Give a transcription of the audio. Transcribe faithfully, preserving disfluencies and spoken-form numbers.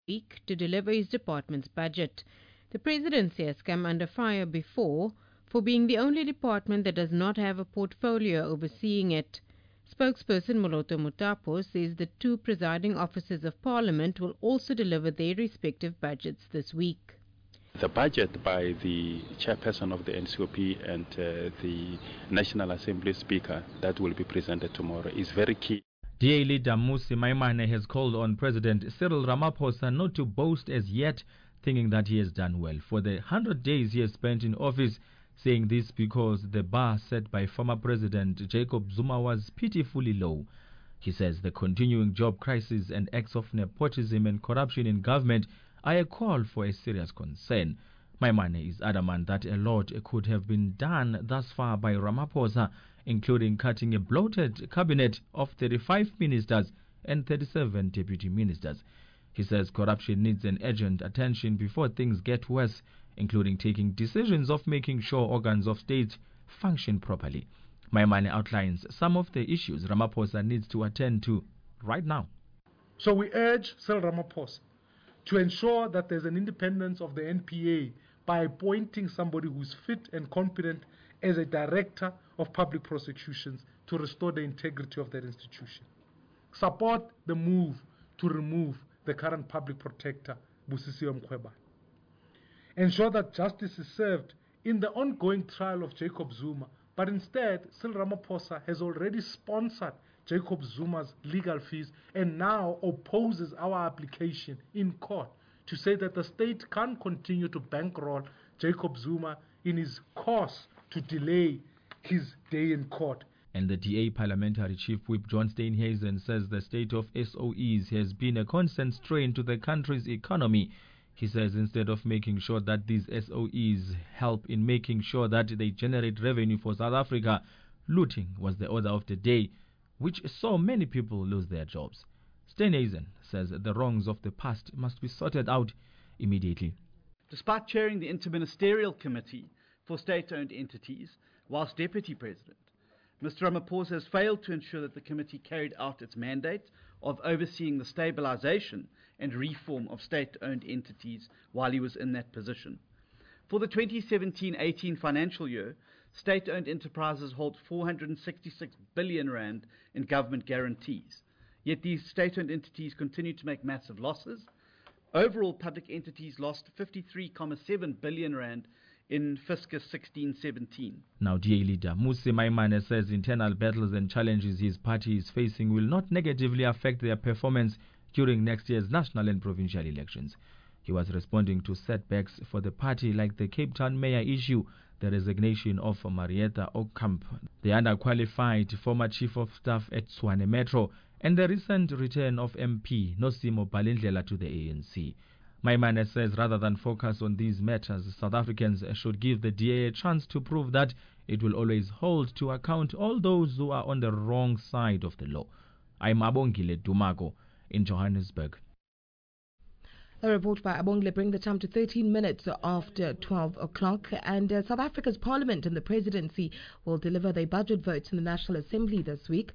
week to deliver his department's budget. The presidency has come under fire before for being the only department that does not have a portfolio overseeing it. Spokesperson Moloto Mutapo says the two presiding officers of Parliament will also deliver their respective budgets this week. The budget by the chairperson of the N C O P and uh, the National Assembly Speaker that will be presented tomorrow is very key. D A leader Mmusi Maimane has called on President Cyril Ramaphosa not to boast as yet, thinking that he has done well for the one hundred days he has spent in office, saying this because the bar set by former President Jacob Zuma was pitifully low. He says the continuing job crisis and acts of nepotism and corruption in government are a call for a serious concern. Maimane is adamant that a lot could have been done thus far by Ramaphosa, including cutting a bloated cabinet of thirty-five ministers and thirty-seven deputy ministers. He says corruption needs an urgent attention before things get worse, including taking decisions of making sure organs of state function properly. Maimane outlines some of the issues Ramaphosa needs to attend to right now. So we urge Cyril Ramaphosa to ensure that there's an independence of the N P A by appointing somebody who's fit and competent as a director of public prosecutions to restore the integrity of that institution. Support the move to remove the current public protector, Busisiwe Mkhwebane. Ensure that justice is served in the ongoing trial of Jacob Zuma, but instead, Cyril Ramaphosa has already sponsored Jacob Zuma's legal fees and now opposes our application in court to say that the state can't continue to bankroll Jacob Zuma in his course to delay his day in court. And the D A Parliamentary Chief Whip John Steenhuisen says the state of S O Es has been a constant strain to the country's economy. He says instead of making sure that these S O Es help in making sure that they generate revenue for South Africa, looting was the order of the day, which saw many people lose their jobs. Steenhuisen says the wrongs of the past must be sorted out immediately. Despite chairing the Interministerial Committee for State-Owned Entities whilst Deputy President, Mister Ramaphosa has failed to ensure that the committee carried out its mandate of overseeing the stabilization and reform of state-owned entities while he was in that position. For the twenty seventeen eighteen financial year, state-owned enterprises hold four hundred sixty-six billion rand in government guarantees. Yet these state-owned entities continue to make massive losses. Overall, public entities lost fifty-three point seven billion rand in fiscal sixteen seventeen. Now, D A leader Mmusi Maimane says internal battles and challenges his party is facing will not negatively affect their performance during next year's national and provincial elections. He was responding to setbacks for the party like the Cape Town mayor issue, the resignation of Marietta Ocamp, the underqualified former chief of staff at Tshwane Metro, and the recent return of M P Nosimo Balindlela to the A N C. Maimane says rather than focus on these matters, South Africans should give the D A a chance to prove that it will always hold to account all those who are on the wrong side of the law. I'm Abongile Dumago in Johannesburg. A report by Abongile brings the time to thirteen minutes after twelve o'clock, and uh, South Africa's Parliament and the Presidency will deliver their budget votes in the National Assembly this week.